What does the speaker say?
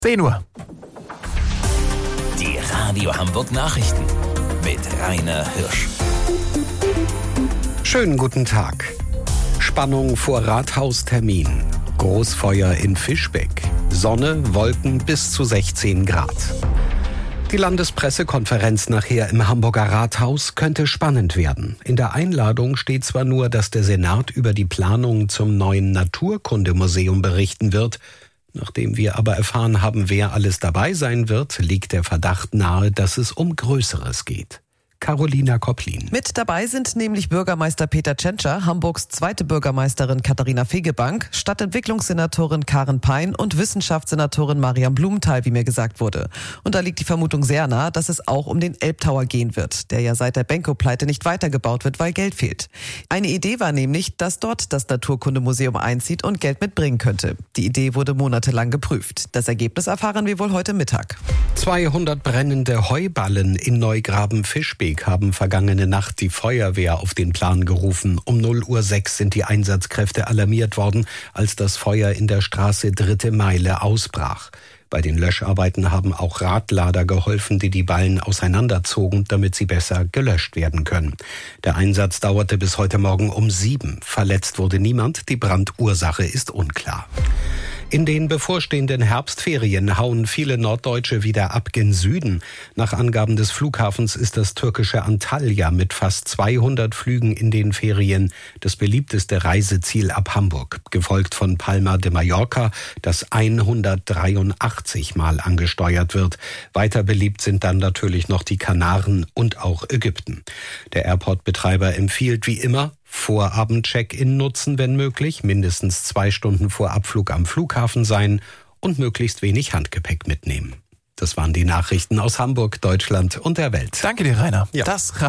10 Uhr. Die Radio Hamburg Nachrichten mit Rainer Hirsch. Schönen guten Tag. Spannung vor Rathaustermin. Großfeuer in Fischbeck. Sonne, Wolken bis zu 16 Grad. Die Landespressekonferenz nachher im Hamburger Rathaus könnte spannend werden. In der Einladung steht zwar nur, dass der Senat über die Planung zum neuen Naturkundemuseum berichten wird. Nachdem wir aber erfahren haben, wer alles dabei sein wird, liegt der Verdacht nahe, dass es um Größeres geht. Carolina Kopplin. Mit dabei sind nämlich Bürgermeister Peter Tschentscher, Hamburgs zweite Bürgermeisterin Katharina Fegebank, Stadtentwicklungssenatorin Karen Pein und Wissenschaftssenatorin Mariam Blumenthal, wie mir gesagt wurde. Und da liegt die Vermutung sehr nah, dass es auch um den Elbtower gehen wird, der ja seit der Benko-Pleite nicht weitergebaut wird, weil Geld fehlt. Eine Idee war nämlich, dass dort das Naturkundemuseum einzieht und Geld mitbringen könnte. Die Idee wurde monatelang geprüft. Das Ergebnis erfahren wir wohl heute Mittag. 200 brennende Heuballen in Neugraben-Fischbeck haben vergangene Nacht die Feuerwehr auf den Plan gerufen. Um 0:06 Uhr sind die Einsatzkräfte alarmiert worden, als das Feuer in der Straße Dritte Meile ausbrach. Bei den Löscharbeiten haben auch Radlader geholfen, die die Ballen auseinanderzogen, damit sie besser gelöscht werden können. Der Einsatz dauerte bis heute Morgen um 7. Verletzt wurde niemand, die Brandursache ist unklar. In den bevorstehenden Herbstferien hauen viele Norddeutsche wieder ab gen Süden. Nach Angaben des Flughafens ist das türkische Antalya mit fast 200 Flügen in den Ferien das beliebteste Reiseziel ab Hamburg, gefolgt von Palma de Mallorca, das 183 Mal angesteuert wird. Weiter beliebt sind dann natürlich noch die Kanaren und auch Ägypten. Der Airport-Betreiber empfiehlt wie immer, Vorabend-Check-in nutzen, wenn möglich, mindestens 2 Stunden vor Abflug am Flughafen sein und möglichst wenig Handgepäck mitnehmen. Das waren die Nachrichten aus Hamburg, Deutschland und der Welt. Danke dir, Rainer. Ja. Das